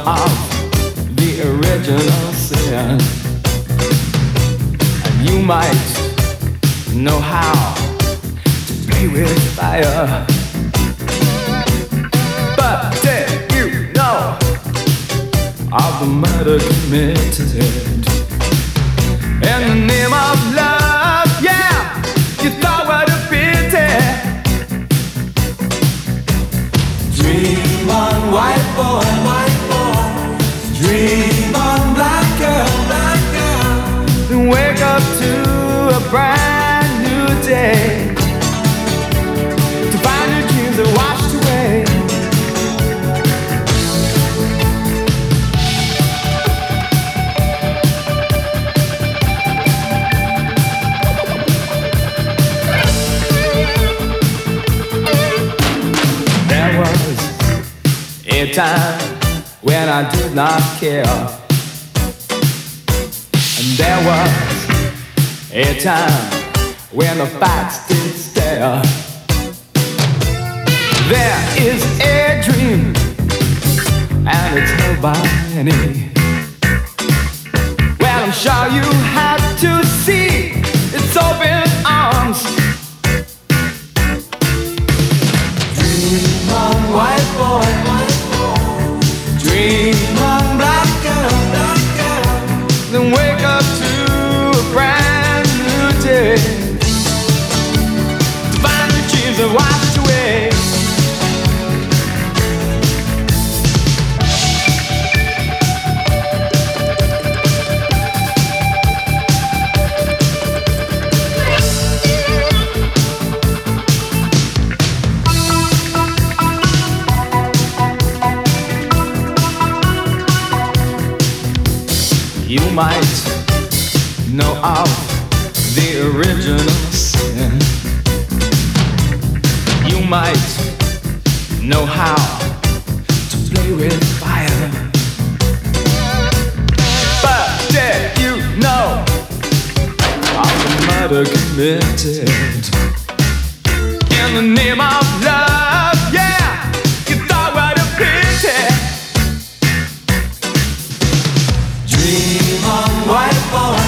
of the original sin, and you might know how to play with fire. But did you know of the murder committed in the name of love? Yeah, you thought what a pity. Dream on, white boy, white boy. Dream on, black girl, black girl. Then wake up to a brand new day, to find your dreams are washed away. There was a time when I did not care, and there was a time when the facts did stare. There is a dream, and it's held by many. Well, I'm sure you had to see its open arms. Dream on, white boy, white boy. Dream on, black girl, black girl. Then wake up to a brand new day, to find your dreams are washed away. You might know of the original sin. You might know how to play with fire. But did you know of the murder committed in the name of love? Yeah, you thought what a pity. Dream on, white boy.